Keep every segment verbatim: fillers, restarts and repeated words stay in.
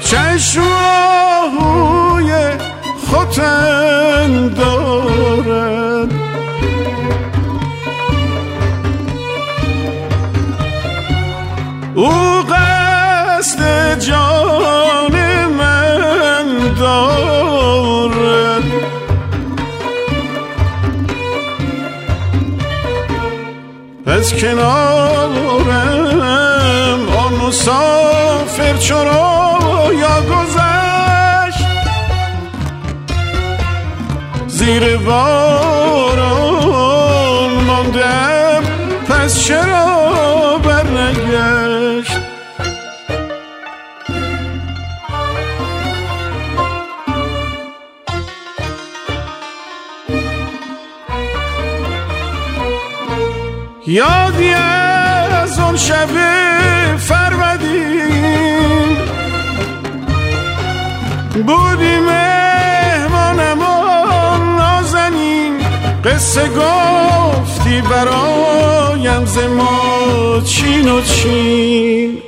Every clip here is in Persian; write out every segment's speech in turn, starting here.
چشمای ختن دارد. او قصد جان من دارد. از کنارم آن مسافر چرا یا گذشت، زیر باران ماندم پس چرا برنگشت. یادی از اون شب فرودین بودی مهمانمان نازنین، قصه گفتی برایم ز ما چین و چین.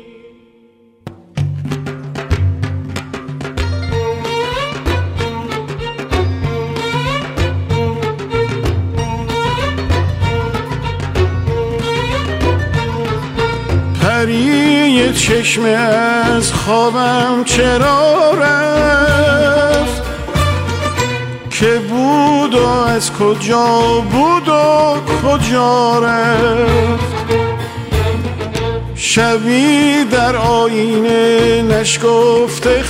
پری چشم از خوابم چرا رفت، که بود و از کجا بود و کجا رفت. شبی در آینه نشکفته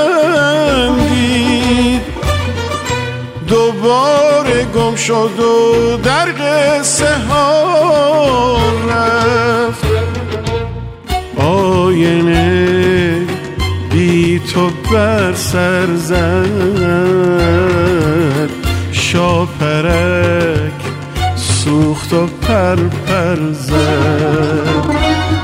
خندید، دوباره گم شد و در قصه ها رفت. آینه بی تو بر سر زد، شاپرک سوخت و پر پر زد.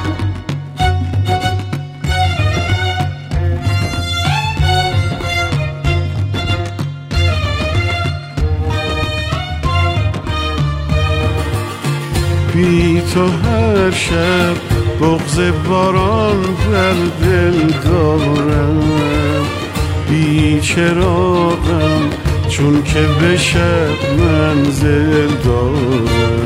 بی تو هر شب بغض باران بر دل دارم، بی چراغم چون که به شب منزل دارم.